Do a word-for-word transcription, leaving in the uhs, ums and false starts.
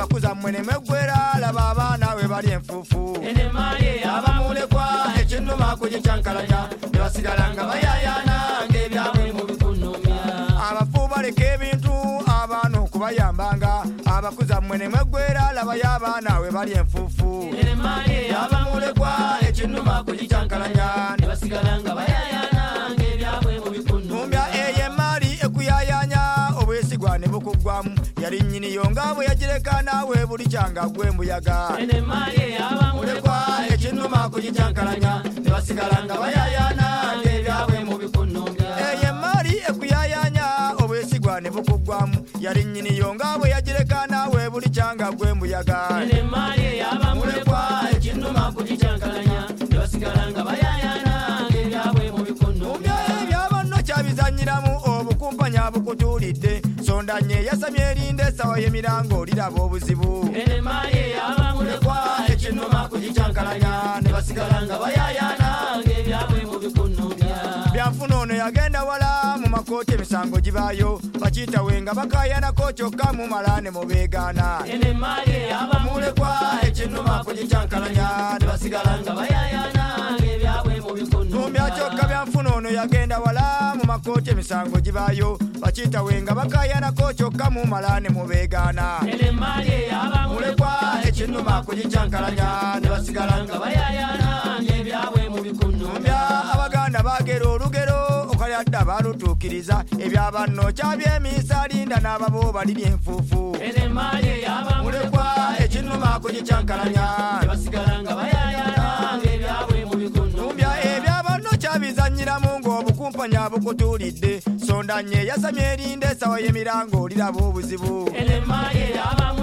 abakuza mwene megwera laba abaana we bali enfuufu abamulekwa ekinnuma kugicyankalanya ne basigala nga bayayana ng'ebyabwe mu bikunnumya abafu baleka ebintu abaana okubayambanga abakuza mwene megwera laba y'abaana we bali enfuufu abamulekwa ekinnuma kugicyankalanya ne basigala nga bayayana ng'ebyabwe mu bikunnumya eyo emaali ekuyayanya obwesigwa ne bukuggwamu yali nnyiniyo nga bwe yagireka naawe buli kyanga gw'embuyaga mulekwa ekinnuma kugicyankalanya ne basigala nga bayayana ng'ebyabwe mu bikunnumya eyo emaali ekuyayanya obwesigwa ne bukuggwamu yali nnyiniyo nga bwe yagireka naawe buli kyanga gw'embuyaga mulekwa ekinnuma kugicyankalanya ne basigala nga bayayana ng'ebyabwe mu bikunnumya ebyabanno kyabizanyiramu obukumpanya bukutuulidde sondanye yasamye erinde esawa y'emirango liraba obuzibu mulekwa ekinnuma kugicyankalanya ne basigala nga bayayana ng'ebyabwe mu bikunnumya byanfuna ono yagenda wala mu makooti emisango gibaayo bakiyitawe nga bakayanako kyokka mumala ne mubeegaana mulekwa ekinnuma kugicyankalanya ne basigala nga bayayana ng'ebyabwe mu bikunnumya kyokka byanfuna ono yagenda wala mu makooti emisango gibaayo bakiyitawe nga bakayanako kyokka mumala ne mubeegaana mulekwa ekinnuma kugicyankalanya ne basigala nga bayayana ng'ebyabwe mu bikunnumya abaganda bagera olugero okalyadda balutuukiriza ebyabanno kyabyemiisa linda n'ababo baliri enfuufu mulekwa ekinnuma kugicyankalanya ne basigala nga bayayana ng'ebyabwe mu bikunnumya ebyabanno kyabizanyiramu ng'obukumpanya bukutuulidde sondanye yasamye erinde esawa y'emirango liraba obuzibu